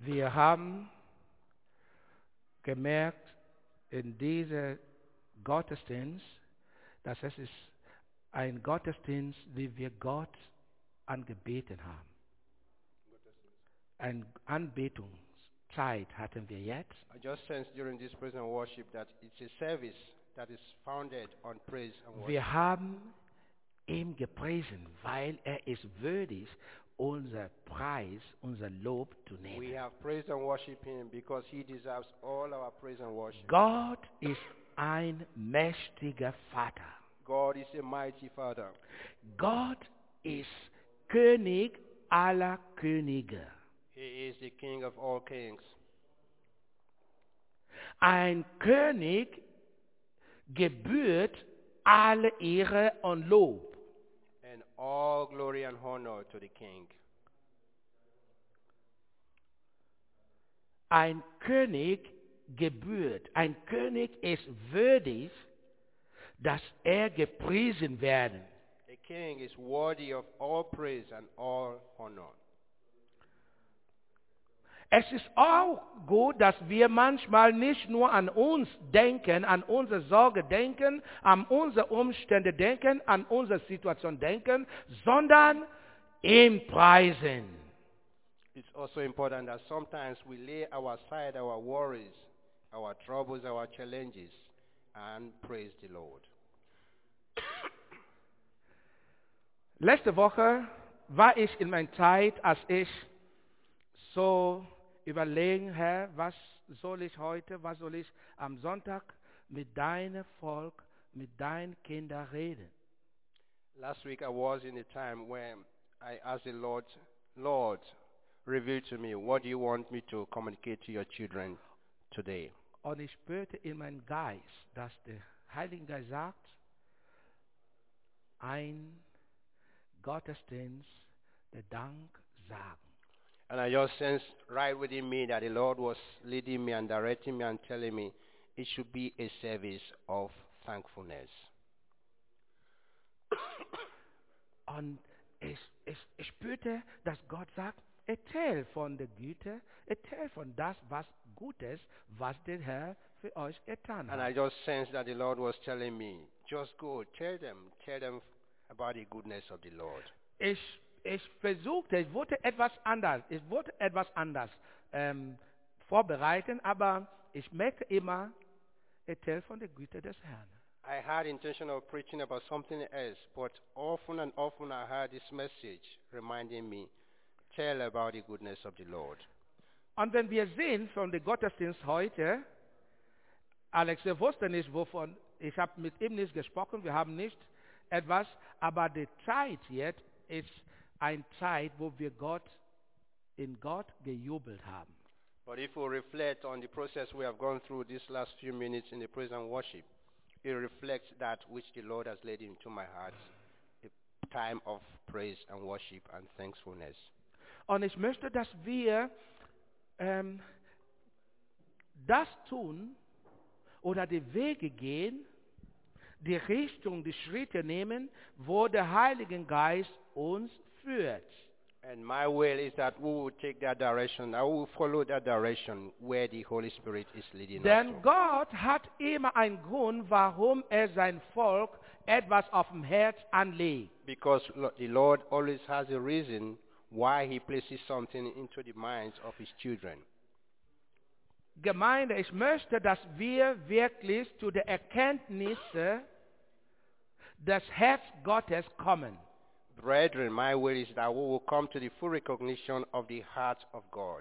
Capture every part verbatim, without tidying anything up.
Wir haben gemerkt in diesem Gottesdienst, dass es ist ein Gottesdienst, wie wir Gott angebeten haben. Eine Anbetungszeit hatten wir jetzt. I just sensed during this praise and worship that it's a service that is founded on praise and worship. Wir haben ihn gepriesen, weil er ist würdig, unser Preis, unser Lob zu We nehmen. have praised and worshiped him because he deserves all our praise and worship. Gott ist ein mächtiger Vater. God is a mighty Father. Gott ist König aller Könige. He is the King of all kings. Ein König gebührt alle Ehre und Lob. And all glory and honor to the King. Ein König gebührt, ein König ist würdig, dass er gepriesen werden. A king is worthy of all praise and all honor. Es ist auch gut, dass wir manchmal nicht nur an uns denken, an unsere Sorge denken, an unsere Umstände denken, an unsere Situation denken, sondern ihm preisen. It's also important that sometimes we lay aside our worries, our troubles, our challenges, and praise the Lord. Letzte Woche war ich in meiner Zeit, als ich so überlegen, Herr, was soll ich heute, was soll ich am Sonntag mit deinem Volk, mit deinen Kindern reden. Last week I was in a time when I asked the Lord, Lord, reveal to me, what do you want me to communicate to your children today? Und ich spürte in meinem Geist, dass der Heilige Geist sagt, ein Gottesdienst, der Dank sagen. And I just sensed right within me that the Lord was leading me and directing me and telling me it should be a service of thankfulness. Und ich, ich, ich spürte, dass Gott sagt, erzähl von der Güte, erzähl von das, was Gutes, was der Herr für euch getan And I hat. just sensed that the Lord was telling me, just go, tell them, tell them about the goodness of the Lord. Ich, ich versuchte, ich wollte etwas anders, ich wollte etwas anders ähm, vorbereiten, aber ich merkte immer, erzähl von der Güte des Herrn. I had intention of preaching about something else, but often and often I heard this message reminding me, tell about the goodness of the Lord. Und wenn wir sehen von dem Gottesdienst heute, Alex, wir wussten nicht, wovon, ich habe mit ihm nicht gesprochen, wir haben nicht etwas, aber die Zeit jetzt ist eine Zeit, wo wir Gott in Gott gejubelt haben. But if we reflect on the process we have gone through these last few minutes in the praise and worship, it reflects that which the Lord has laid into my heart, a time of praise and worship and thankfulness. Und ich möchte, dass wir ähm, das tun oder die Wege gehen, die Richtung, die Schritte nehmen, wo der Heilige Geist uns führt. And my will is that we will take that direction, I will follow that direction where the Holy Spirit is leading us Denn to. Gott hat immer einen Grund, warum er sein Volk etwas auf dem Herz anlegt. Because lo- the Lord always has a reason why he places something into the minds of his children. Gemeinde, ich möchte, dass wir wirklich zu der Erkenntnis des Herz Gottes kommen. Brethren, my will is that we will come to the full recognition of the heart of God.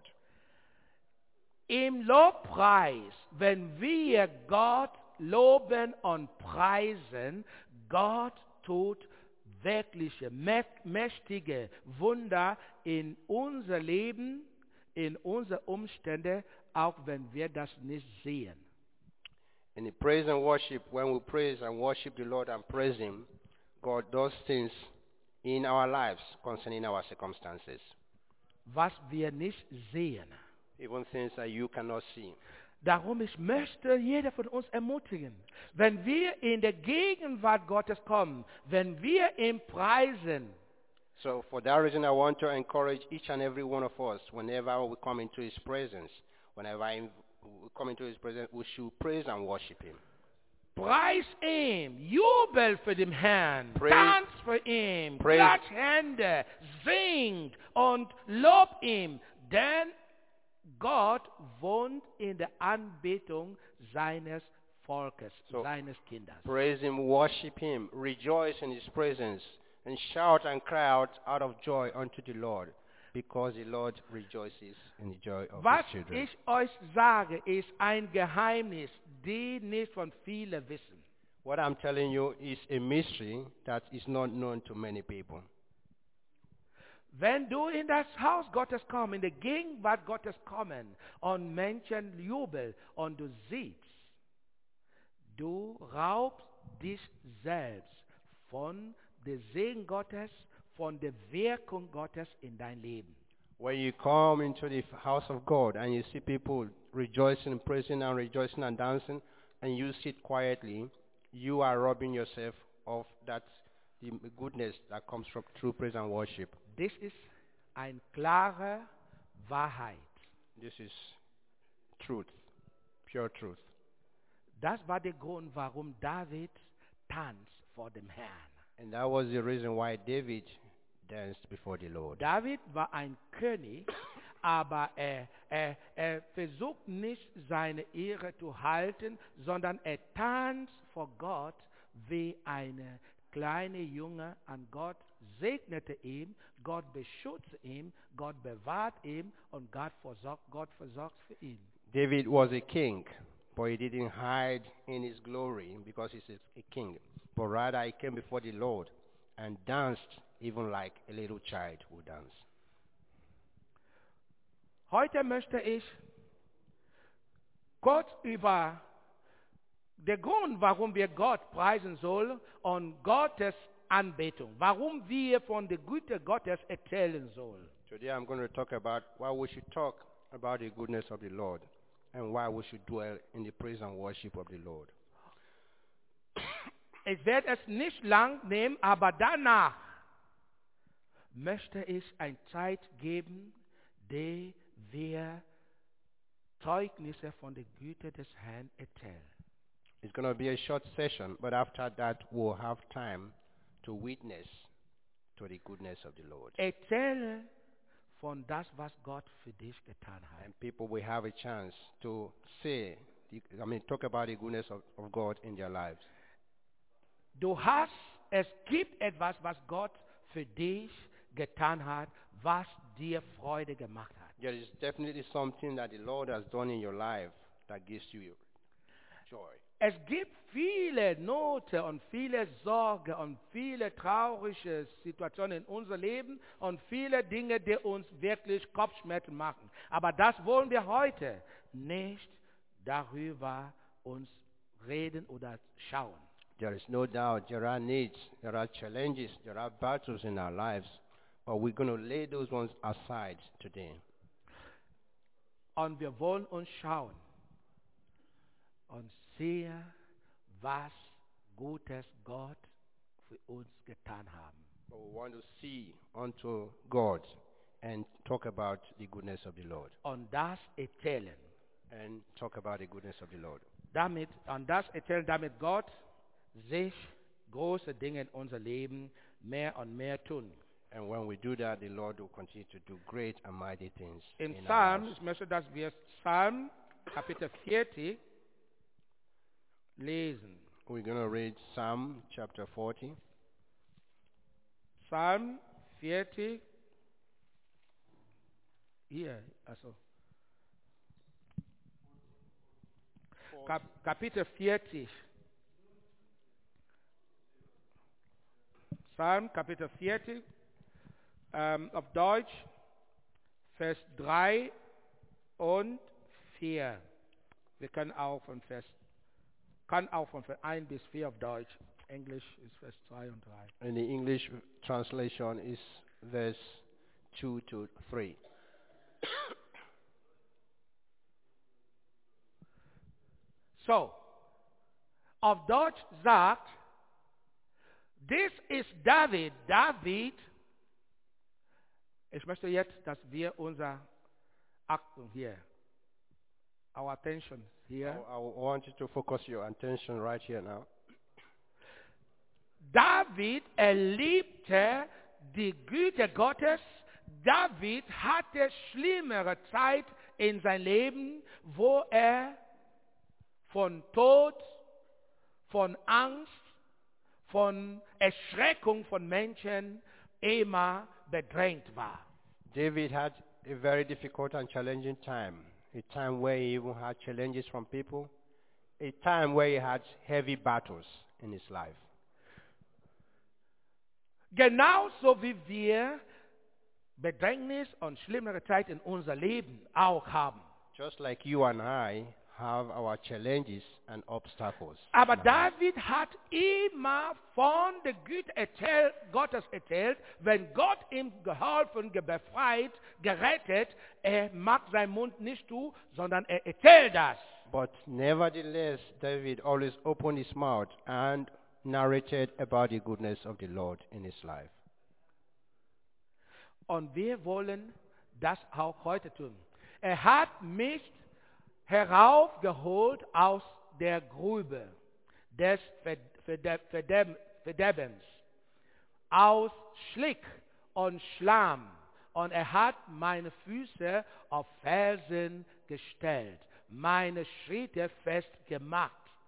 Im Lobpreis, wenn wir Gott loben und preisen, Gott tut wirkliche, mä- mächtige Wunder in unser Leben, in unsere Umstände, auch wenn wir das nicht sehen. In the praise and worship, when we praise and worship the Lord and praise him, God does things in our lives concerning our circumstances, Was wir nicht sehen. even things that you cannot see. Darum, ich möchte jeder von uns ermutigen, wenn wir in der Gegenwart Gottes kommen, wenn wir ihn preisen, So for that reason, I want to encourage each and every one of us, whenever we come into his presence, whenever I we come into his presence, we should praise and worship him. Preis ihm, jubel für den Herrn, Praise- tanz für ihn, Praise- klatsch Hände, singt und lob ihm, denn Gott wohnt in der Anbetung seines Volkes, So, seines Kindes. Praise him, worship him, rejoice in his presence, and shout and cry out out of joy unto the Lord, because the Lord rejoices in the joy of Was his children. ich euch sage, ist ein Geheimnis, die nicht von vielen wissen. What I'm telling you is a mystery that is not known to many people. Wenn du in das Haus Gottes kommst, in die Gegenwart Gottes kommen und Menschen jubeln und du siehst, du raubst dich selbst von der Segen Gottes, von der Wirkung Gottes in dein Leben. When you come into the house of God and you see people rejoicing, praising and rejoicing and dancing, and you sit quietly, you are robbing yourself of that the goodness that comes from true praise and worship. Das ist eine klare Wahrheit. This is truth, pure truth. Das war der Grund, warum David tanzt vor dem Herrn. And that was the reason why David danced before the Lord. David war ein König, aber er, er, er versucht nicht seine Ehre zu halten, sondern er tanzt vor Gott wie eine kleine Junge an Gott segnete ihn, Gott beschützte ihn, Gott bewahrt ihn und Gott versorgt, Gott versorgt für ihn. David was a king, but he didn't hide in his glory because he's a king. But rather he came before the Lord and danced even like a little child would dance. Heute möchte ich kurz über den Grund, warum wir Gott preisen sollen und Gottes Anbetung, warum wir von der Güte Gottes erzählen sollen. Today I'm going to talk about why we should talk about the goodness of the Lord and why we should dwell in the praise and worship of the Lord. Ich werde es nicht lang nehmen, aber danach möchte ich eine Zeit geben, die wir Zeugnisse von der Güte des Herrn erzählen. It's going to be a short session, but after that we'll have time to witness to the goodness of the Lord. Erzähle von das, was Gott für dich getan hat. And people will have a chance to say, the, I mean, talk about the goodness of, of God in their lives. Du hast, es gibt etwas, was Gott für dich getan hat, was dir Freude gemacht hat. There is definitely something that the Lord has done in your life that gives you joy. Es gibt viele Nöte und viele Sorgen und viele traurige Situationen in unserem Leben und viele Dinge, die uns wirklich Kopfschmerzen machen. Aber das wollen wir heute nicht darüber uns reden oder schauen. There is no doubt there are needs, there are challenges, there are battles in our lives, but we're going to lay those ones aside today. Und wir wollen uns schauen und sehen, was Gutes Gott für uns getan haben. But we want to see unto God and talk about the goodness of the Lord. Und das erzählen. And talk about the goodness of the Lord. Damit, und das erzählen, damit Gott sich große Dinge in unser Leben mehr und mehr tun. And when we do that, the Lord will continue to do great and mighty things. Im in our Psalm, lives. ich möchte, dass wir Psalm Kapitel vierzig lesen. We're going to read Psalm chapter forty. Psalm vierzig. Hier, also. Kap Kapitel vierzig. Psalm Kapitel vierzig. Ähm, auf Deutsch, Vers drei und vier. Wir können auch von Vers, kann auch von Vers eins bis vier auf Deutsch. Englisch ist Vers zwei und drei. And the English translation is verse two to three. So, auf Deutsch sagt, this is David. David Ich möchte jetzt, dass wir unser Achtung hier, our attention I, here. I want you to focus your attention right here now. David erlebte die Güte Gottes. David hatte schlimmere Zeit in sein Leben, wo er von Tod, von Angst, von Erschreckung von Menschen immer bedrängt war. David had a very difficult and challenging time, a time where he even had challenges from people, a time where he had heavy battles in his life. Genauso wie wir Bedrängnis und schlimmere Zeit in unser Leben auch haben. Just like you and I have our challenges and obstacles. Aber in our life. David hat immer von der Güte erzählt, Gottes erzählt, wenn Gott ihm geholfen, ge- befreit, gerettet, er macht seinen Mund nicht zu, sondern er erzählt das. But nevertheless, David always opened his mouth and narrated about the goodness of the Lord in his life. Und wir wollen das auch heute tun. Er hat mich heraufgeholt aus der Grube des Verde- Verde- Verderbens, aus Schlick und Schlamm. Und er hat meine Füße auf Felsen gestellt, meine Schritte festgemacht.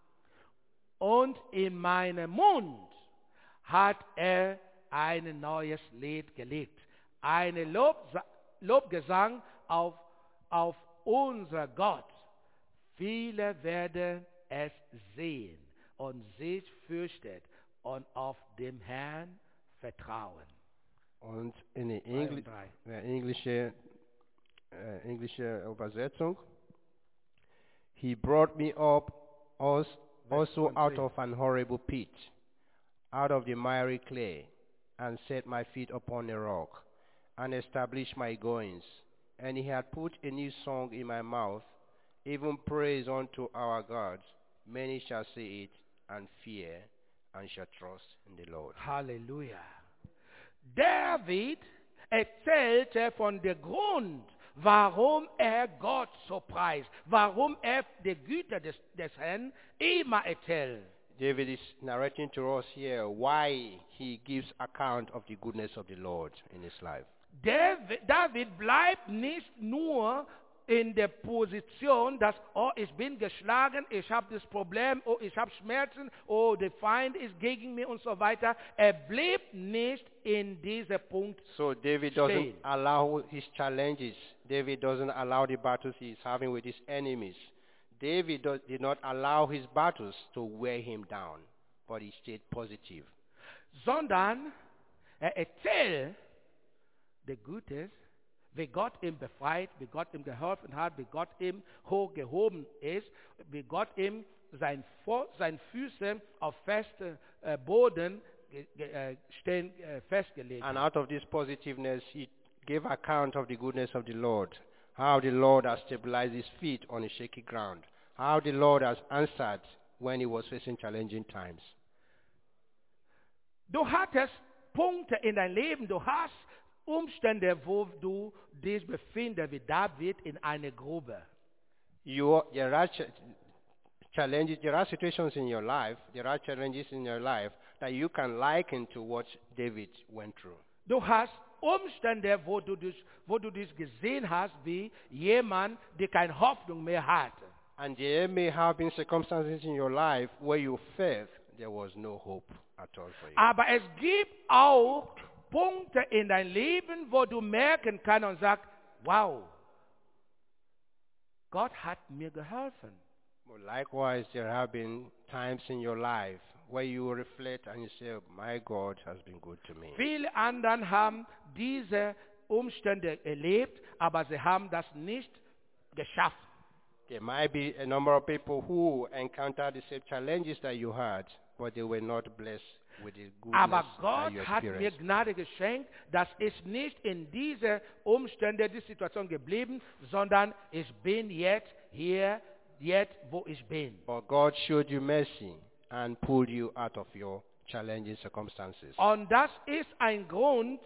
Und in meinen Mund hat er ein neues Lied gelegt. Ein Lobsa- Lobgesang auf, auf unser Gott. Viele werden es sehen und sich fürchtet und auf dem Herrn vertrauen. Und in der Drei Engl und drei. äh, englische, äh, englische Übersetzung, he brought me up als, also one, out three. of an horrible pit, out of the miry clay, and set my feet upon a rock, and established my goings. And he had put a new song in my mouth, even praise unto our God. Many shall see it and fear, and shall trust in the Lord. Halleluja. David erzählte von dem Grund, warum er Gott so preist, warum er die Güte des, des Herrn immer erzählt. David is narrating to us here why he gives account of the goodness of the Lord in his life. David, David bleibt nicht nur in der Position, dass, oh, ich bin geschlagen, ich habe das Problem, oh, ich habe Schmerzen, oh, der Feind ist gegen mich und so weiter. Er blieb nicht in diesem Punkt. So David Staying. doesn't allow his challenges. David doesn't allow the battles he's having with his enemies. David does, did not allow his battles to wear him down, but he stayed positive. Sondern er erzählt der Gutes, wie Gott ihm befreit, wie Gott ihm geholfen hat, wie Gott ihm hochgehoben ist, wie Gott ihm sein, Vo- sein Füße auf festem äh, Boden ge, ge, äh, stehen, äh, festgelegt And hat. out of this positiveness, he gave account of the goodness of the Lord, how the Lord has stabilized his feet on a shaky ground, how the Lord has answered when he was facing challenging times. Du hattest Punkte in dein Leben, du hast Umstände, wo du dich befindest, wie David in einer Grube. You, there are ch- challenges, there are situations in your life, there are challenges in your life that you can liken to what David went through. Du hast Umstände, wo du dich, wo du dich gesehen hast, wie jemand, der keine Hoffnung mehr hatte. And there may have been circumstances in your life where you felt there was no hope at all for you. Aber es gibt auch Punkte in dein Leben, wo du merken kannst und sagst, wow, Gott hat mir geholfen. But likewise, there have been times in your life where you reflect and you say, my God has been good to me. Viele anderen haben diese Umstände erlebt, aber sie haben das nicht geschafft. There might be a number of people who encountered the same challenges that you had, but they were not blessed with the goodness Aber that Gott you hat mir experienced. Gnade geschenkt, dass ich nicht in diese Umstände, die Situation geblieben, sondern ich bin jetzt hier, jetzt wo ich bin. But God showed you mercy and pulled you out of your challenging circumstances. Und das ist ein Grund,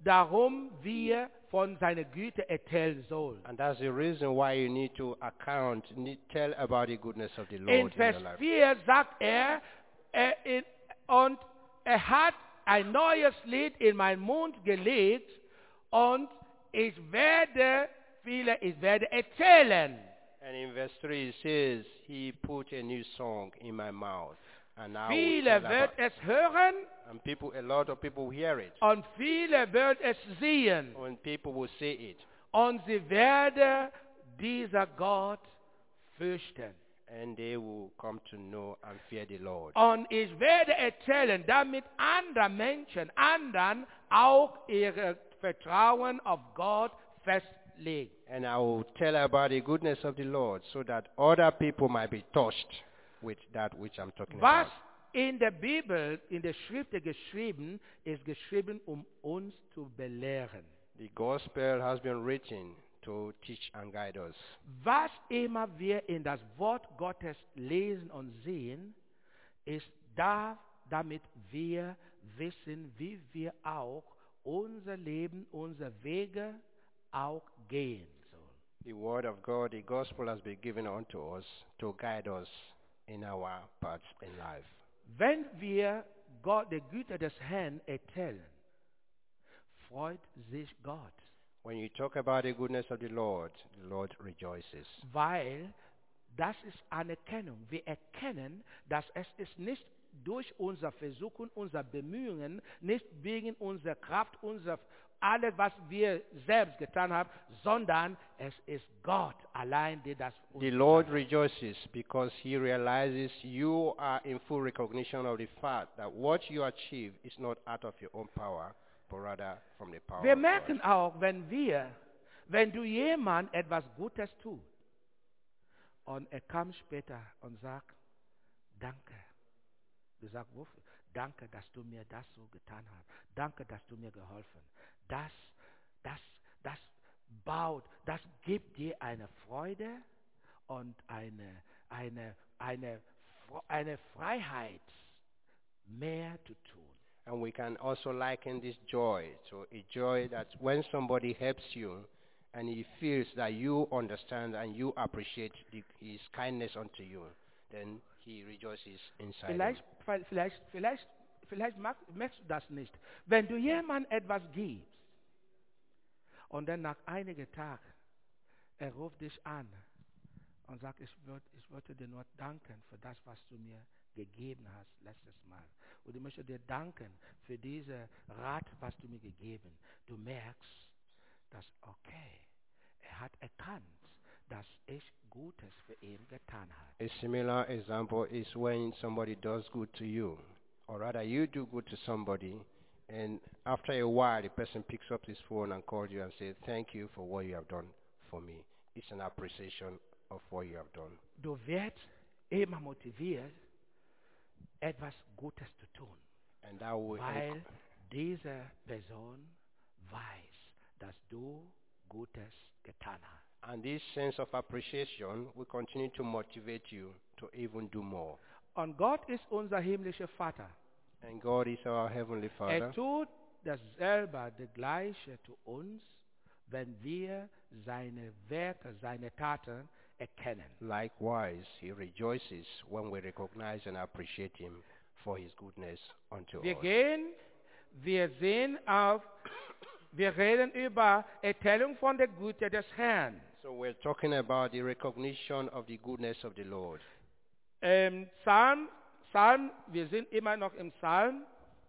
darum wir von seiner Güte erzählen sollen. And that's the reason why you need to account, need tell about the goodness of the In Lord in Vers your life. vier sagt er, er in, und er hat ein neues Lied in meinen Mund gelegt und ich werde viele, ich werde erzählen. And in verse three it says, He put a new song in my mouth. And I will Viele tell wird about, es hören and people, a lot of people will hear it. und viele wird es sehen. And people will say it. Und sie werden dieser Gott fürchten. And they will come to know and fear the Lord. Und ich werde erzählen, damit andere Menschen, anderen auch ihr Vertrauen auf Gott festlegen. And I will tell about the goodness of the Lord so that other people might be touched with that which I'm talking Was about. in der Bibel, in der Schrift geschrieben, ist geschrieben, um uns zu belehren. The gospel has been written to teach and guide us. Was immer wir in das Wort Gottes lesen und sehen, ist da, damit wir wissen, wie wir auch unser Leben, unsere Wege auch gehen sollen. The word of God, the gospel has been given unto us to guide us in our paths in life. Wenn wir Gott, die Güte des Herrn erzählen, freut sich Gott, When you talk about the goodness of the Lord, the Lord rejoices. weil das ist Anerkennung. Wir erkennen, dass es ist nicht durch unser Versuchen, unser Bemühungen, nicht wegen unserer Kraft, unser alles, was wir selbst getan haben, sondern es ist Gott allein, der das uns The Lord rejoices because he realizes you are in full recognition of the fact that what you achieve is not out of your own power, but rather from the power Wir of merken God. auch, wenn wir, wenn du jemand etwas Gutes tust und er kam später und sagt, danke. Du sagst, wofür? Danke, dass du mir das so getan hast. Danke, dass du mir geholfen hast. Das, das, das baut, das gibt dir eine Freude und eine, eine, eine, eine Freiheit, mehr zu tun. And we can also liken this joy to a joy that when somebody helps you and he feels that you understand and you appreciate the, his kindness unto you, then he rejoices inside him. Vielleicht, vielleicht, vielleicht, vielleicht mag, merkst du das nicht. Wenn du jemandem etwas gibst und dann nach einigen Tagen, er ruft dich an und sagt, ich, würd, ich wollte dir nur danken für das, was du mir gegeben hast letztes Mal. Und ich möchte dir danken für diese Rat, was du mir gegeben. Du merkst, dass, okay, er hat erkannt, dass ich Gutes für ihn getan habe. A similar example is when somebody does good to you, or rather you do good to somebody, and after a while the person picks up his phone and calls you and says, thank you for what you have done for me. It's an appreciation of what you have done. Du wirst immer motiviert, etwas Gutes zu tun, And that will weil enc- diese Person weiß, dass du Gutes getan hast. and this sense of appreciation will continue to motivate you to even do more. Und Gott ist unser himmlischer Vater. And God is our Heavenly Father. Er tut dasselbe, das Gleiche zu uns, wenn wir seine Werke, seine Taten erkennen. Likewise, He rejoices when we recognize and appreciate Him for His goodness unto Wir us. gehen, wir sehen auf, wir reden über Erzählung von der Güte des Herrn. So we're talking about the recognition of the goodness of the Lord. Ähm, Psalm, Psalm, wir sind immer noch im Psalm.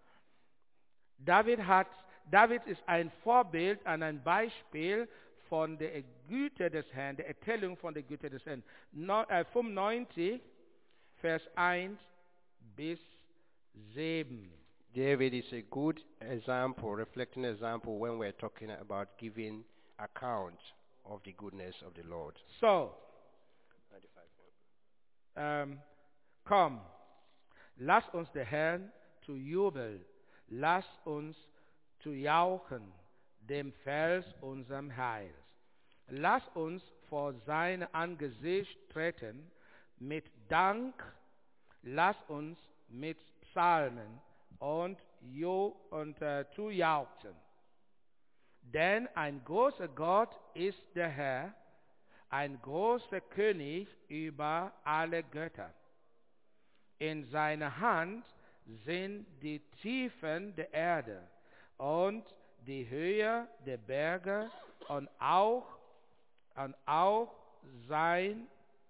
David hat, David ist ein Vorbild und ein Beispiel von der Güte des Herrn, der Erzählung von der Güte des Herrn. No, äh, fünfundneunzig, Vers eins bis sieben. David is a good example, reflecting example when we're talking about giving account of the goodness of the Lord. So, ähm, komm, lass uns den Herrn zu jubeln, lass uns zu jauchen, dem Fels unserem Heils. Lass uns vor sein Angesicht treten mit Dank, lass uns mit Psalmen und, jo, und äh, zu jauchzen. Denn ein großer Gott ist der Herr, ein großer König über alle Götter. In seiner Hand sind die Tiefen der Erde und die Höhe der Berge und auch, und auch sein,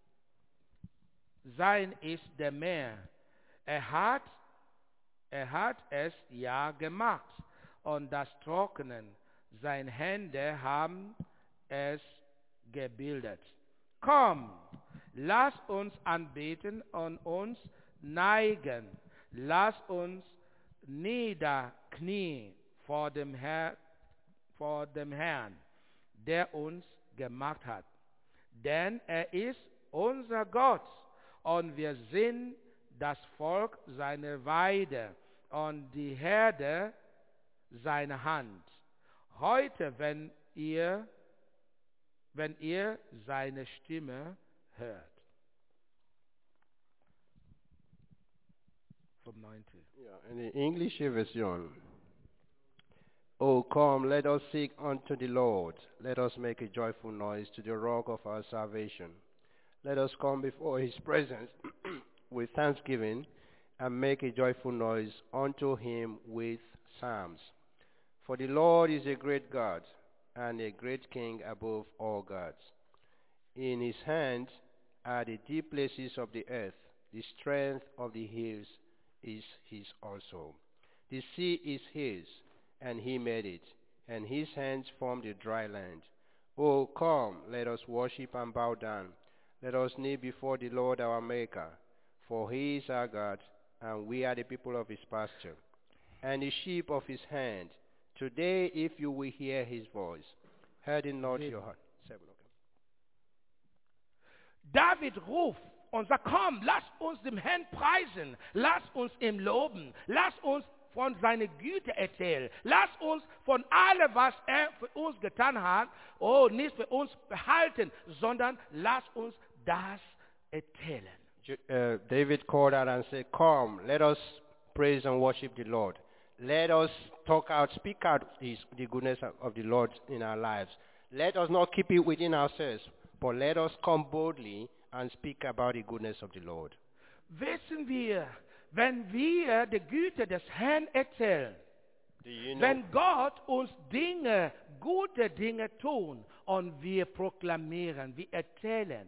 sein ist der Meer. Er hat, er hat es ja gemacht und das Trocknen. Seine Hände haben es gebildet. Komm, lass uns anbeten und uns neigen. Lass uns niederknien vor dem, Herr, vor dem Herrn, der uns gemacht hat. Denn er ist unser Gott und wir sind das Volk seiner Weide und die Herde seiner Hand. Heute, wenn ihr, wenn ihr seine Stimme hört. Vom neunten. Yeah, in the English version. Oh, come, let us seek unto the Lord. Let us make a joyful noise to the rock of our salvation. Let us come before his presence with thanksgiving and make a joyful noise unto him with psalms. For the Lord is a great God and a great King above all gods. In his hand are the deep places of the earth. The strength of the hills is his also. The sea is his, and he made it, and his hands formed the dry land. Oh, come, let us worship and bow down. Let us kneel before the Lord our Maker, for he is our God, and we are the people of his pasture, and the sheep of his hand. Today, if you will hear his voice, harden not Sieben. your heart. Seven, okay. David ruft und sagt, komm, lass uns dem Herrn preisen, lass uns ihm loben, lass uns von seiner Güte erzählen, lass uns von allem, was er für uns getan hat, oh, nicht für uns behalten, sondern lass uns das erzählen. Ju- Uh, David called out and said, come, let us praise and worship the Lord. Let us talk out, speak out his, the goodness of, of the Lord in our lives. Let us not keep it within ourselves, but let us come boldly and speak about the goodness of the Lord. Wissen wir, wenn wir die Güte des Herrn erzählen, Do you know? wenn Gott uns Dinge, gute Dinge tun und wir proklamieren, wir erzählen,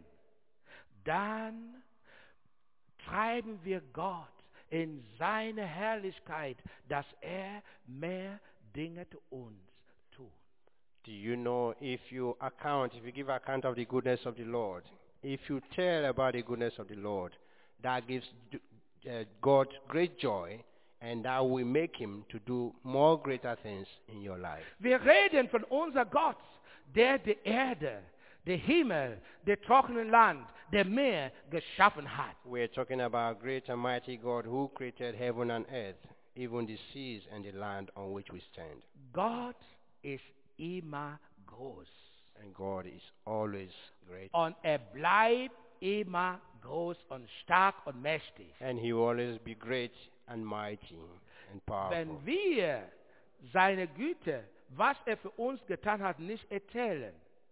dann treiben wir Gott in seine Herrlichkeit, dass er mehr Dinge zu uns tut. Do you know if you account, if you give account of the goodness of the Lord, if you tell about the goodness of the Lord, that gives uh, God great joy, and that will make him to do more greater things in your life. Wir reden von unser Gott, der die Erde, den Himmel, das trockene Land, der Meer geschaffen hat. We're talking about great and mighty God who created heaven and earth, even the seas and the land on which we stand. Gott ist immer groß. And God is always great. Und er bleibt immer groß und stark und mächtig. And he will always be great and mighty and powerful. Wenn wir seine Güte, was er für uns getan hat, nicht erzählen,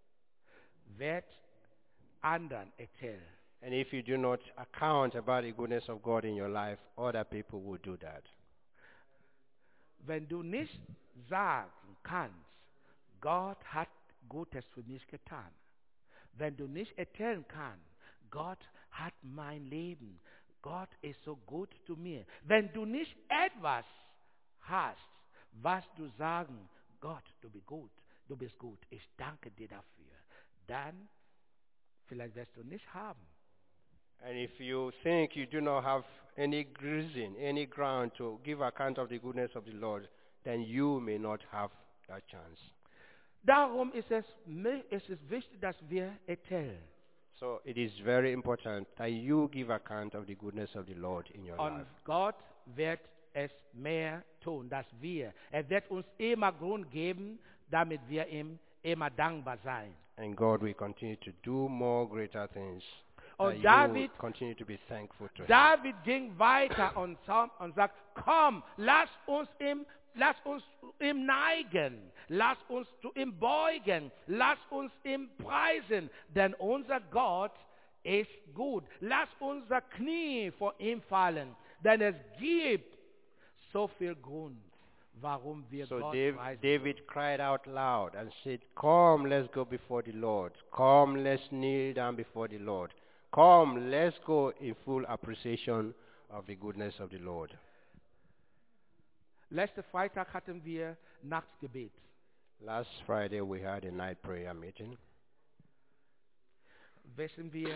wird anderen erzählen. And if you do not account about the goodness of God in your life, other people will do that. Wenn du nicht sagen kannst, Gott hat Gutes für mich getan. Wenn du nicht erzählen kannst, Gott hat mein Leben, Gott ist so gut zu mir. Wenn du nicht etwas hast, was du sagen, Gott, du bist gut, du bist gut, ich danke dir dafür, dann vielleicht wirst du nicht haben. And if you think you do not have any reason, any ground to give account of the goodness of the Lord, then you may not have that chance. Darum ist es, mi- es ist wichtig, dass wir erzählen. So it is very important that you give account of the goodness of the Lord in your Und life. Gott wird es mehr tun, dass wir. Er wird uns immer Grund geben, damit wir ihm immer dankbar sein. And God will continue to do more greater things. that Und you David, would continue to be thankful to him. David ging weiter und, sa- und sagt, komm, lass uns ihm, lass uns ihm neigen, lass uns zu ihm beugen, lass uns ihm preisen, denn unser Gott ist gut. Lass unser Knie vor ihm fallen, denn es gibt so viel Grund, warum wir So Gott Dav- preisen. David cried out loud and said, come, let's go before the Lord. Come, let's kneel down before the Lord. Come, let's go in full appreciation of the goodness of the Lord. Letzten Freitag hatten wir Nachtgebet. Last Friday we had a night prayer meeting. Wissen wir,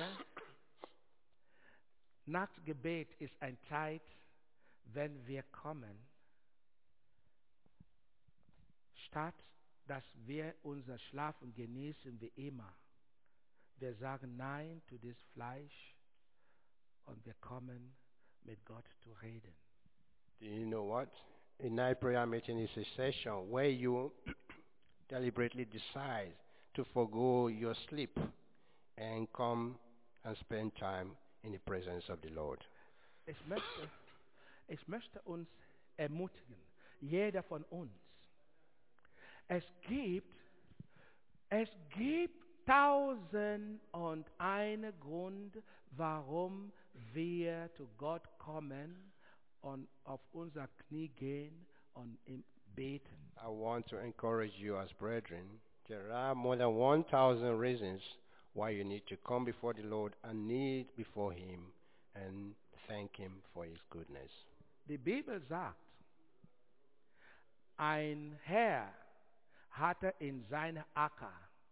Nachtgebet ist eine Zeit, wenn wir kommen, statt dass wir unser Schlafen genießen wie immer. Wir sagen Nein zu diesem Fleisch und wir kommen mit Gott zu reden. Do you know what? A night prayer meeting is a session where you deliberately decide to forgo your sleep and come and spend time in the presence of the Lord. Ich möchte, ich möchte uns ermutigen, jeder von uns. Es gibt, es gibt tausend und einen Grund, warum wir zu Gott kommen und auf unser Knie gehen und ihm beten. I want to encourage you as brethren. There are more than one thousand reasons why you need to come before the Lord and kneel before him and thank him for his goodness. Die Bibel sagt, ein Herr hatte in seinem Acker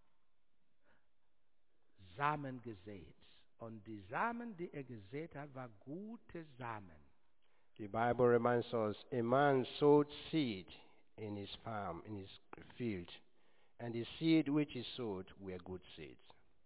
Samen gesät. Und die Samen, die er gesät hat, waren gute Samen. The Bible reminds us a man sowed seed in his farm, in his field, and the seed which he sowed were good seeds.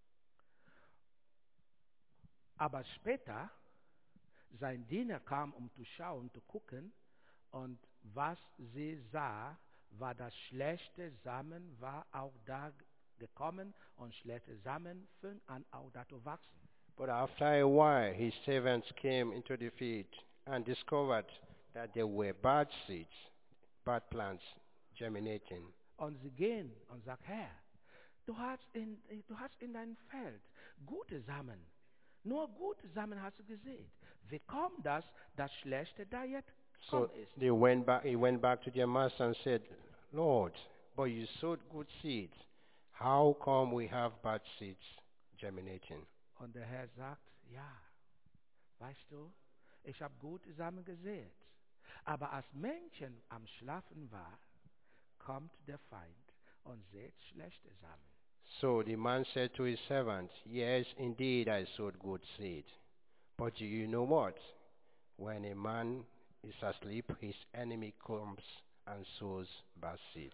Aber später, sein Diener kam, um zu schauen, zu gucken, und was sie sah, war das schlechte Samen, war auch da gekommen, und schlechte Samen fing an, auch da zu wachsen. But after a while, his servants came into the field and discovered that there were bad seeds, bad plants germinating. Und sie gehen und sagen, Herr, du hast in, du hast in deinem Feld gute Samen. Nur gute Samen hast du gesät. Wie kommt das, dass schlechte da jetzt So kommt ist? they went back, he went back to their master and said, Lord, but you sowed good seeds. How come we have bad seeds germinating? Und der Herr sagt, ja, weißt du, ich habe gute Samen gesät. Aber als Menschen am Schlafen war, kommt der Feind und sät schlechte Samen. So the man said to his servant, yes, indeed, I sowed good seed. But do you know what? When a man is asleep, his enemy comes and sows bad seed.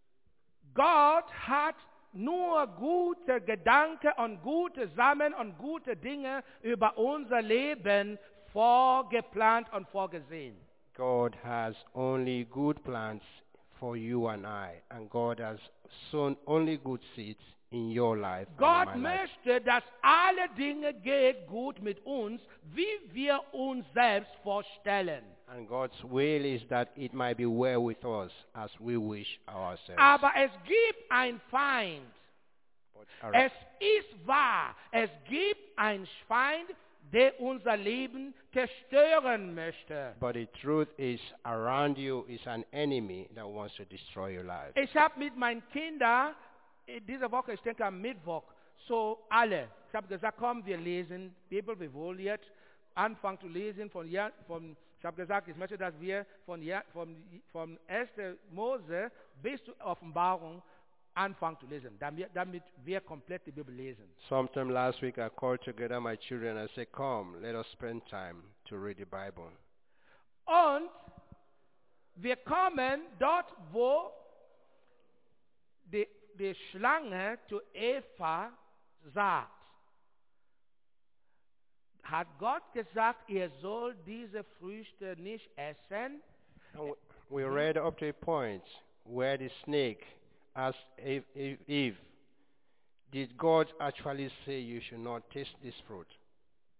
Gott hat nur gute Gedanken und gute Samen und gute Dinge über unser Leben vorgeplant und vorgesehen. God has only good plans for you and I, and God has sown only good seeds in your life Gott and in my life. möchte, dass alle Dinge geht gut mit uns, wie wir uns selbst vorstellen. And God's will is that it might be well with us as we wish ourselves. Aber es gibt einen Feind. But ar- Es ist wahr, es gibt einen Feind, der unser Leben zerstören möchte. But the truth is, around you is an enemy that wants to destroy your life. Ich habe mit meinen Kindern in dieser Woche, ich denke am Mittwoch, so alle, ich habe gesagt, komm, wir lesen Bibel, wir wollen jetzt anfangen zu lesen von, Jahr, von ich habe gesagt, ich möchte, dass wir von, Jahr, von, von ersten Mose bis zur Offenbarung anfangen zu lesen, damit, damit wir komplett die Bibel lesen. Sometime last week, I called together my children and said, come, let us spend time to read the Bible. Und wir kommen dort, wo die, die Schlange zu Eva sagt, hat Gott gesagt, ihr sollt diese Früchte nicht essen? And we, we read up to a point where the snake asked Eve, Eve, Eve, did God actually say you should not taste this fruit?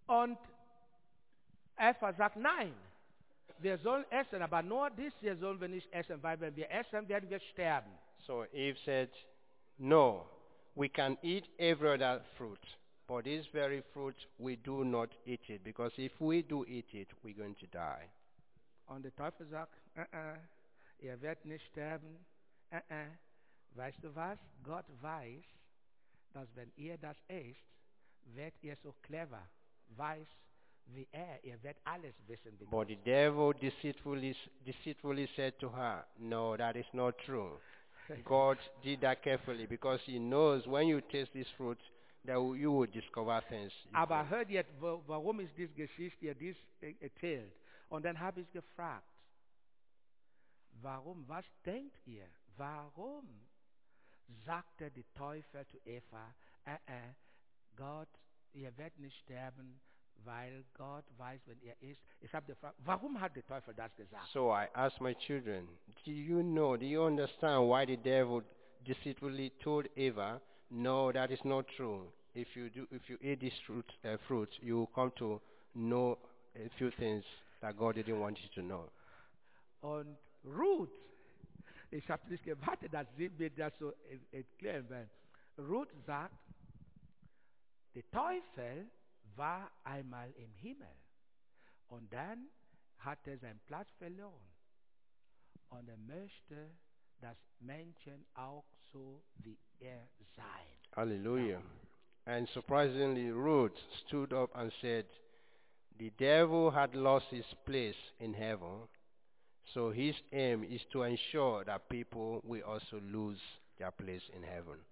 Und Eva sagt, nein, wir sollen essen, aber nur dies hier sollen wir nicht essen, weil wenn wir essen, werden wir sterben. So Eve said, no, we can eat every other fruit, but this very fruit, we do not eat it, because if we do eat it, we're going to die. Und der Teufel sagt, uh -uh, ihr werdet nicht sterben. Uh -uh. Weißt du was? Gott weiß, dass wenn ihr das esst, werdet ihr so clever, weiß wie er. Ihr werdet alles wissen. Wie But the devil deceitfully, deceitfully said to her, no, that is not true. God did that carefully because he knows when you taste this fruit, that you will discover things. Aber hört jetzt, wo, warum ist diese Geschichte hier dies äh, erzählt? Und dann habe ich gefragt, warum, was denkt ihr? Warum sagte der Teufel zu Eva, äh, äh, Gott, ihr werdet nicht sterben, weil Gott weiß, wenn ihr isst. Ich habe gefragt, warum hat der Teufel das gesagt? So I asked my children, do you know, do you understand why the devil deceitfully told Eva, no, that is not true. If you do, if you eat this fruit, uh, fruit, you will come to know a few things that God didn't want you to know. Und Ruth, ich habe nicht gewartet, dass sie mir das so erklären werden. Ruth sagt, der Teufel war einmal im Himmel und dann hat er seinen Platz verloren. Und er möchte, dass Menschen auch so wie er sein. Hallelujah. And surprisingly, Ruth stood up and said, the devil had lost his place in heaven, so his aim is to ensure that people will also lose their place in heaven.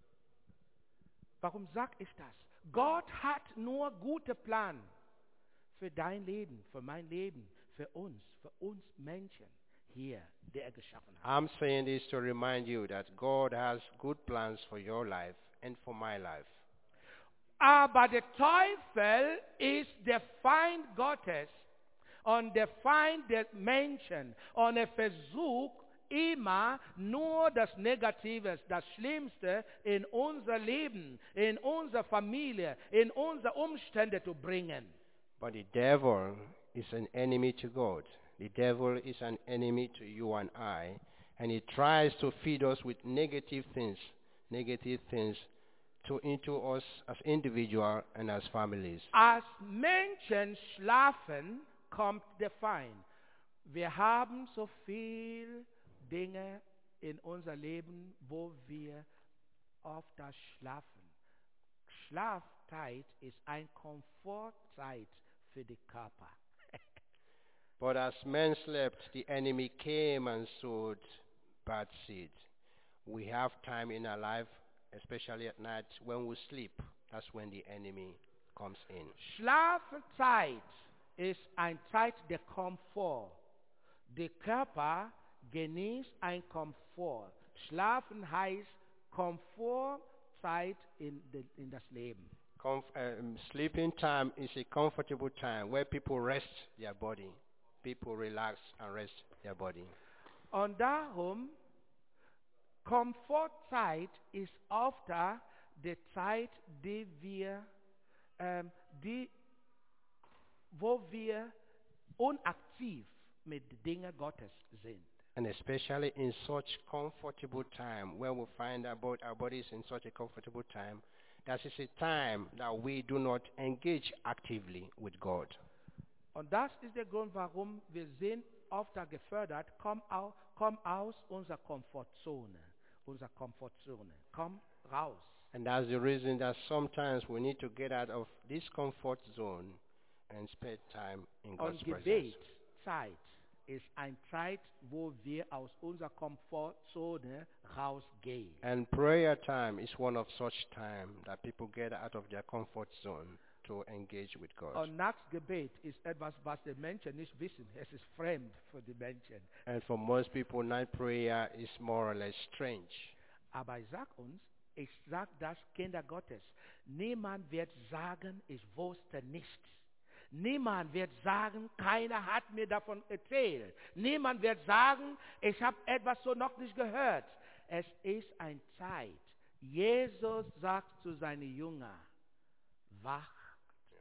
Warum sage ich das? Gott hat nur gute Plan für dein Leben, für mein Leben, für uns, für uns Menschen hier, die er geschaffen hat. I'm saying this to remind you that God has good plans for your life and for my life. Aber der Teufel ist der Feind Gottes und der Feind der Menschen und er versucht immer nur das Negative, das Schlimmste in unser Leben, in unsere Familie, in unsere Umstände zu bringen. But the devil is an enemy to God. The devil is an enemy to you and I, and he tries to feed us with negative things, negative things to into us as individuals and as families. Als Menschen schlafen, kommt der Feind. Wir haben so viel Dinge in unser Leben, wo wir oft das schlafen. Schlafzeit ist eine Komfortzeit für den Körper. But as men slept, the enemy came and sowed bad seed. We have time in our life, especially at night, when we sleep. That's when the enemy comes in. Schlafzeit ist eine Zeit der Komfort. Der Körper genießt ein Komfort. Schlafen heißt Komfortzeit in, de, in das Leben. Comf um, sleeping time is a comfortable time where people rest their body. People relax and rest their body. Und darum, Komfortzeit ist oft die Zeit, die wir, ähm, die, wo wir unaktiv mit Dingen Gottes sind. And especially in such comfortable time, where we find our, bo our bodies in such a comfortable time, that is a time that we do not engage actively with God. Und das ist der Grund, warum wir sind oft gefördert, komm, au, komm aus unserer Komfortzone, unserer Komfortzone, komm raus. And that's the reason that sometimes we need to get out of this comfort zone and spend time in God's Und presence. Gebetszeit ist eine Zeit, wo wir aus unserer Komfortzone rausgehen. And prayer time is one of such time that people get out of their comfort zone to engage with God. Und Nachtgebet ist etwas, was die Menschen nicht wissen. Es ist fremd für die Menschen. And for most people, night prayer is more or less strange. Aber ich sag uns, ich sag das Kinder Gottes. Niemand wird sagen, ich wusste nichts. Niemand wird sagen, keiner hat mir davon erzählt. Niemand wird sagen, ich habe etwas so noch nicht gehört. Es ist eine Zeit. Jesus sagt zu seinen Jüngern, wacht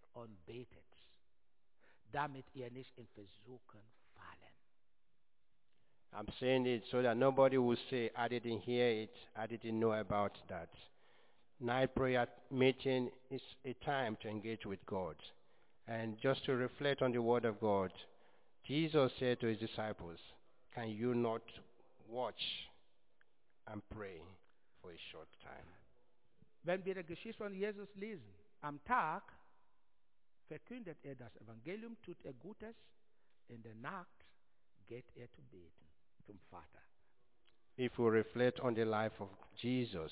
und betet, damit ihr nicht in Versuchung fallen. I'm saying it so that nobody will say, I didn't hear it, I didn't know about that. Night prayer meeting is a time to engage with God. And just to reflect on the word of God, Jesus said to his disciples, can you not watch and pray for a short time? Wenn wir die Geschichte von Jesus lesen, am Tag verkündet er das Evangelium, tut er Gutes, in der Nacht geht er zu beten zum Vater. If we reflect on the life of Jesus,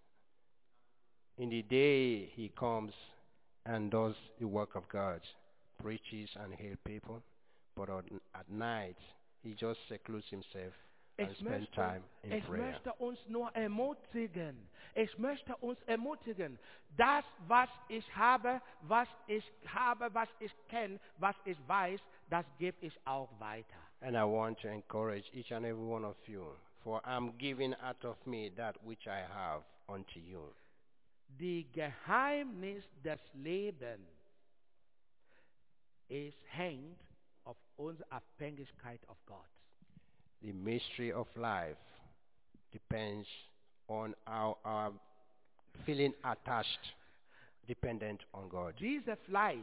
in the day he comes and does the work of God, preaches and heals people, but on, at night he just secludes himself and Ich spends möchte, time in ich prayer. möchte uns nur ermutigen. Ich möchte uns ermutigen, das, was ich habe, was ich habe, was ich kenne, was ich weiß, das gebe ich auch weiter. And I want to encourage each and every one of you, for I'm giving out of me that which I have unto you. Die Geheimnis des Lebens es hängt auf unsere Abhängigkeit auf Gott. The mystery of life depends on our, our feeling attached, dependent on God. Dieses Fleisch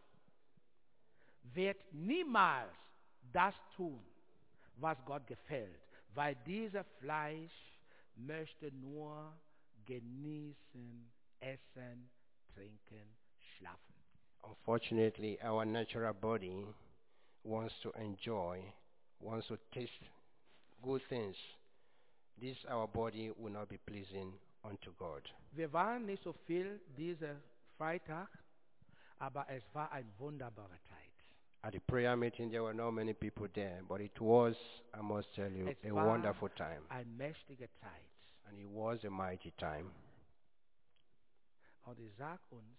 wird niemals das tun, was Gott gefällt, weil dieses Fleisch möchte nur genießen, essen, trinken, schlafen. Unfortunately, our natural body wants to enjoy, wants to taste good things. This, our body, will not be pleasing unto God. Wir waren nicht so viel diesen Freitag, aber es war eine wunderbare Zeit. At the prayer meeting, there were not many people there, but it was, I must tell you, Es a war wonderful time. eine mächtige Zeit. And it was a mighty time. Und ich sage uns,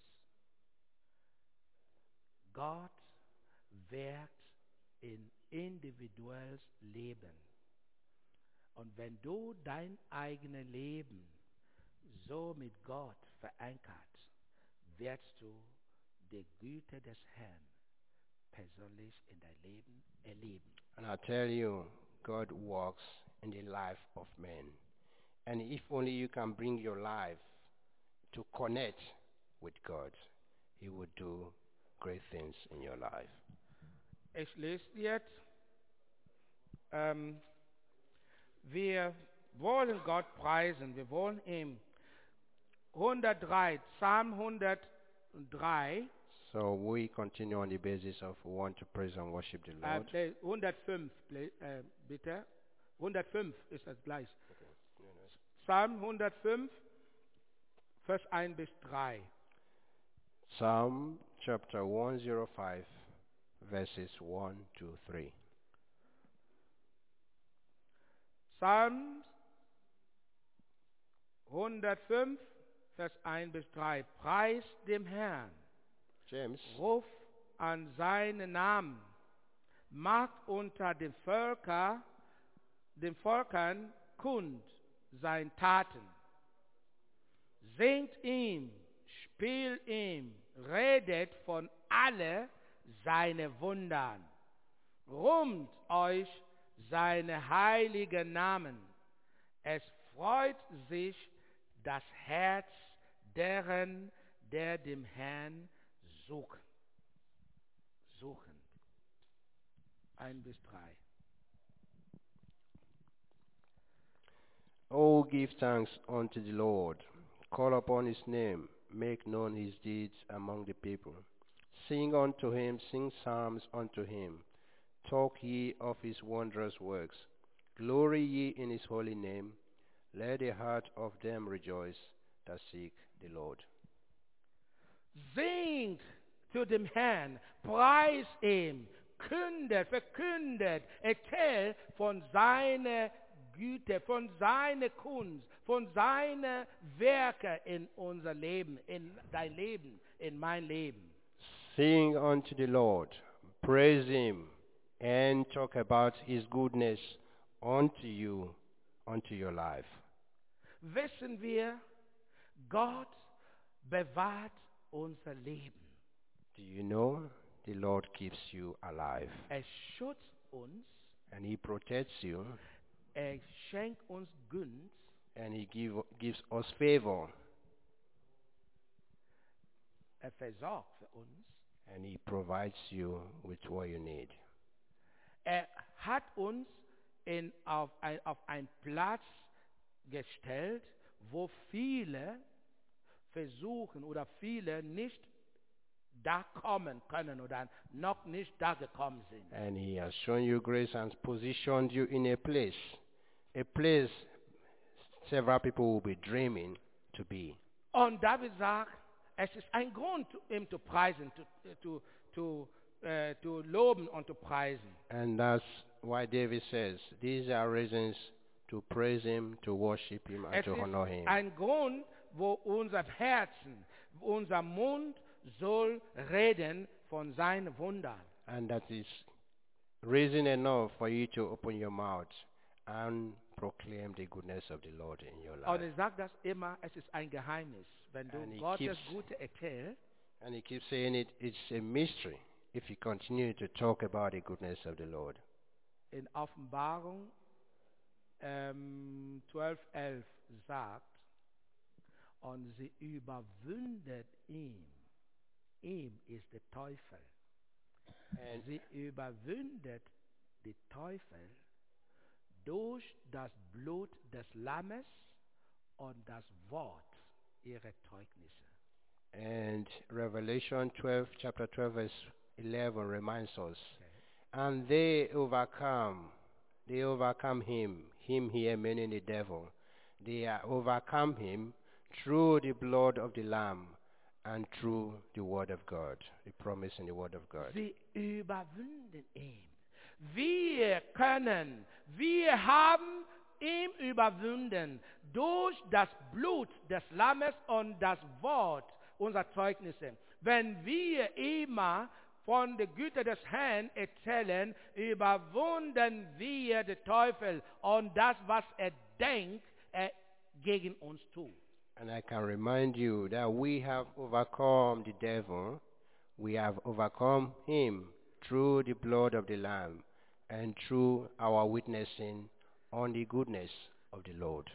Gott wirkt in individuelles Leben. Und wenn du dein eigenes Leben so mit Gott verankert, wirst du die Güte des Herrn persönlich in dein Leben erleben. And I tell you, God works in the life of men. And if only you can bring your life to connect with God, He would do great things in your life. Ich lese jetzt, ähm, wir wollen Gott preisen, wir wollen ihm hundertdrei, Psalm hundertdrei, So we continue on the basis of we want to praise and worship the äh, Lord. nee, hundertfünf, ble- äh, bitte, hundertfünf ist das gleich. Psalm hundertfünf, Vers eins bis drei. Psalm chapter one oh five, verses one to three. Psalm hundertfünf, Vers eins bis drei. Preis dem Herrn, James, ruf an seinen Namen, macht unter den Völker, den Völkern kund sein Taten. Singt ihm, spielt ihm, redet von alle seine Wundern. Rühmt euch seine heiligen Namen. Es freut sich das Herz deren, der dem Herrn suchen. Suchen. Ein bis drei. oh, give thanks unto the Lord. Call upon his name. Make known his deeds among the people. Sing unto him, sing psalms unto him. Talk ye of his wondrous works. Glory ye in his holy name. Let the heart of them rejoice that seek the Lord. Singt zu dem Herrn, preis ihm, kündet, verkündet, erzählt von seiner Güte, von seiner Kunst, von seinen Werken in unser Leben, in dein Leben, in mein Leben. Sing unto the Lord, praise him, and talk about his goodness unto you, unto your life. Wissen wir, Gott bewahrt unser Leben. Do you know the Lord keeps you alive? Er schützt uns, And he protects you. er schenkt uns Gunst, And he give, gives us favor. er versorgt für uns. And he provides you with what you need. Er hat uns in, auf, ein, auf einen Platz gestellt, wo viele versuchen oder viele nicht da kommen können oder noch nicht da gekommen sind. And he has shown you grace and positioned you in a place. A place several people will be dreaming to be. Und David sagt, es ist ein Grund, ihm zu preisen, zu, zu, zu, äh, zu loben und zu preisen. And that's why David says, these are reasons to praise him, to worship him, and Es to ist honor him. ein Grund, wo unser Herzen, unser Mund soll reden von seinen Wundern. And that is reason enough for you to open your mouth and proclaim the goodness of the Lord in your Und life. ich sage das immer, es ist ein Geheimnis. Wenn du And he Gottes keeps- Gute erzählst, And he keeps saying it, it's a mystery if you continue to talk about the goodness of the Lord. in Offenbarung ähm, zwölf elf sagt, und sie überwindet ihn. Ihm ist der Teufel. And, Sie überwindet den Teufel durch das Blut des Lammes und das Wort ihrer Zeugnisse. and Revelation twelve, chapter twelve, verse eleven reminds us, Okay. and they overcome, they overcome him, him here meaning the devil. They are overcome him through the blood of the Lamb and through the word of God, the promise in the word of God. Sie überwinden ihn. Wir können, wir haben ihn überwunden durch das Blut des Lammes und das Wort unserer Zeugnisse. Wenn wir immer von der Güte des Herrn erzählen, überwunden wir den Teufel und das, was er denkt, er gegen uns tut. And I can remind you that we have overcome the devil. We have overcome him through the blood of the Lamb and through our witnessing on the goodness of the Lord.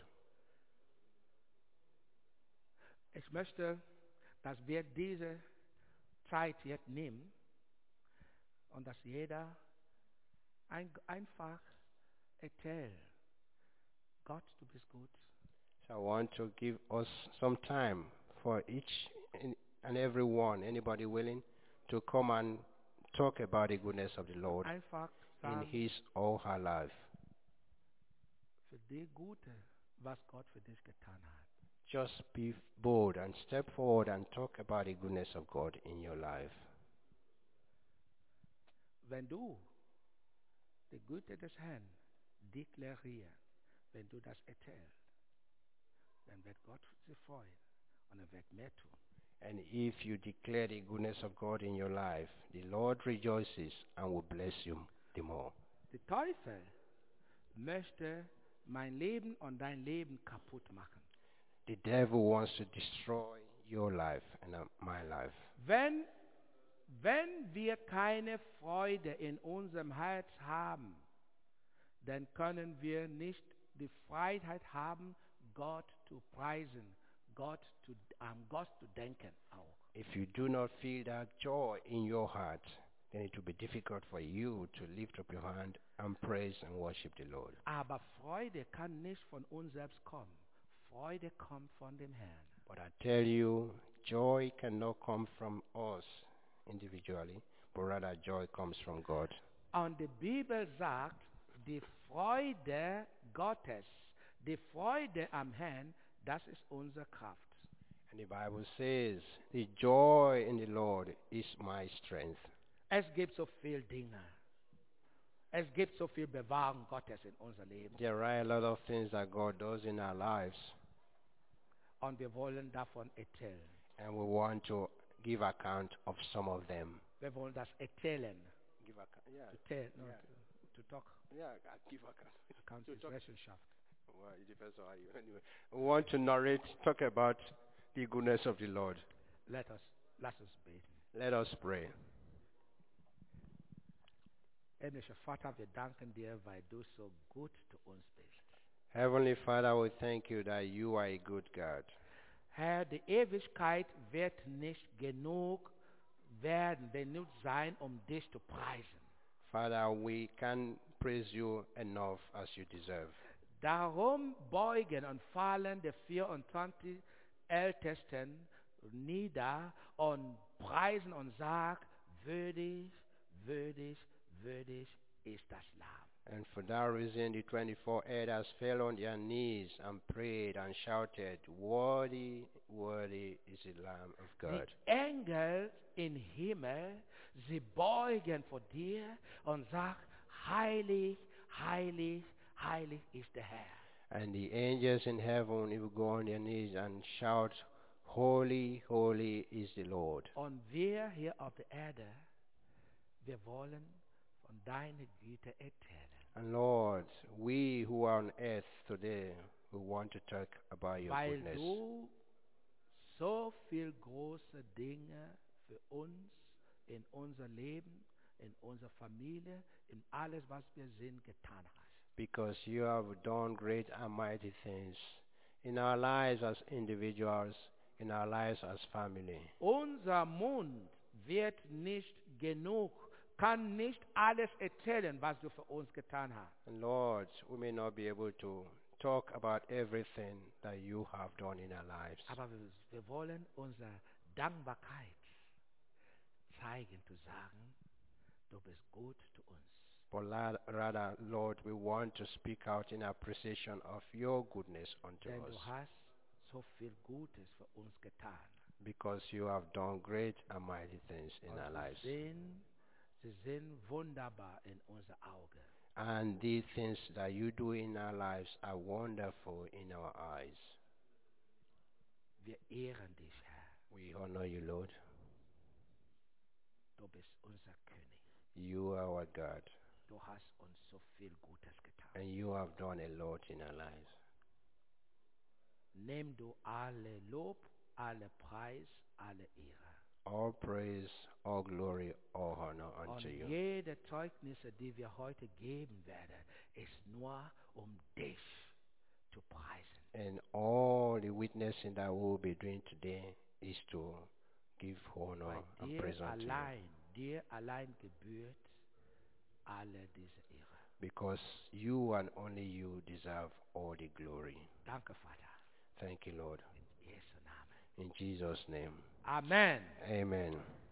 Ich möchte, dass wir diese Zeit jetzt nehmen und dass jeder ein, einfach erzählt, Gott, du bist gut. So I want to give us some time for each and every one, anybody willing, to come and talk about the goodness of the Lord Einfach in sagen, his or her life. für die Gute, was Gott für dich getan hat. Just be bold and step forward and talk about the goodness of God in your life. Wenn du die Güte des Herrn deklarierst, wenn du das erzählst, dann wird Gott sich freuen und er wird mehr tun. And if you declare the goodness of God in your life, the Lord rejoices and will bless you the more. Der Teufel möchte mein Leben und dein Leben kaputt machen. The devil wants to destroy your life and uh, my life. Wenn, wenn wir keine Freude in unserem Herz haben, dann können wir nicht die Freiheit haben, Gott zu preisen, Gott zu, an Gott zu denken auch. If you do not feel that joy in your heart, then it will be difficult for you to lift up your hand and praise and worship the Lord. Aber Freude kann nicht von uns selbst kommen. Freude kommt von dem Herrn. But I tell you, joy cannot come from us individually, but rather joy comes from God. Und die Bibel sagt, die Freude Gottes, die Freude am Herrn, das ist unsere Kraft. And the Bible says, the joy in the Lord is my strength. Es gibt so viele Dinge. Es gibt so viel Bewahrung Gottes in unser Leben. There are a lot of things that God does in our lives, Und wir wollen davon erzählen. and we want to give account of some of them. Wir wollen das erzählen. Give account, yeah, To tell, no, Yeah. to, to talk. yeah, give account. Account To is talk. Rechenschaft. Well, it depends on how you. Anyway, we want to narrate, talk about the goodness of the Lord. Let us, lass uns beten. Let us pray. Himmlischer Vater, wir danken dir, weil du so gut zu uns bist. Heavenly Father, we thank you that you are a good God. Herr, die Ewigkeit wird nicht genug werden, genug sein, um dich zu preisen. Father, we can praise you enough as you deserve. Darum beugen und fallen die vierundzwanzig Ältesten nieder und preisen und sagen, würdig, würdig, würdig ist das Lamm. And for that reason, the twenty-four elders fell on their knees and prayed and shouted, Worthy, worthy is the Lamb of God. Die Engel im Himmel, sie beugen vor dir und sagen, heilig, heilig, heilig ist der Herr. And the angels in heaven will go on their knees and shout, Holy, holy is the Lord. Und wir hier auf der Erde, wir wollen von deiner Güte erzählen. And Lord, we who are on earth today, we want to talk about your Weil goodness. du so viel große Dinge für uns, in unser Leben, in unsere Familie, in alles, was wir sind, getan hast. Because you have done great and mighty things in our lives as individuals, in our lives as family. Unser Mund wird nicht genug, kann nicht alles erzählen, was du für uns getan hast. And Lord, we may not be able to talk about everything that you have done in our lives. Aber wir, wir wollen unsere Dankbarkeit zeigen, zu sagen, du bist gut zu uns. But la- rather, Lord, we want to speak out in appreciation of your goodness unto Denn us. du hast so viel Gutes für uns getan. Because you have done great and mighty things in Und our sie lives. sind, sie sind wunderbar in unser Auge. And these things that you do in our lives are wonderful in our eyes. Wir ehren dich, Herr. We honor you, Lord. Du bist unser König. You are our God. Du hast uns so viel Gutes getan. And you have done a lot in our lives. Nimm du alle Lob, alle Preis, alle Ehre. All praise, all glory, all honor Und unto you. jede Zeugnisse, die wir heute geben werden, ist nur, um dich zu preisen. And all the witnessing that we will be doing today is to give honor Weil and dir praise unto you. allein, dir allein gebührt alle diese Ehre. Because you and only you deserve all the glory. Danke, Vater. Thank you, Lord. In Jesu Namen. In Jesus' name. Amen. Amen.